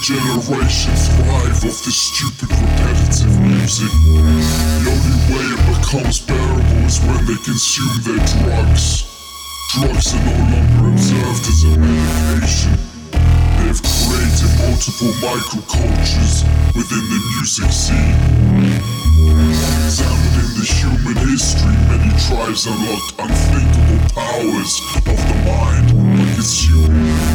Generations thrive off this stupid repetitive music. The only way it becomes bearable is when they consume their drugs. Drugs are no longer observed as a medication. They've created multiple microcultures within the music scene. Examining the human history, many tribes unlocked unthinkable powers of the mind by consuming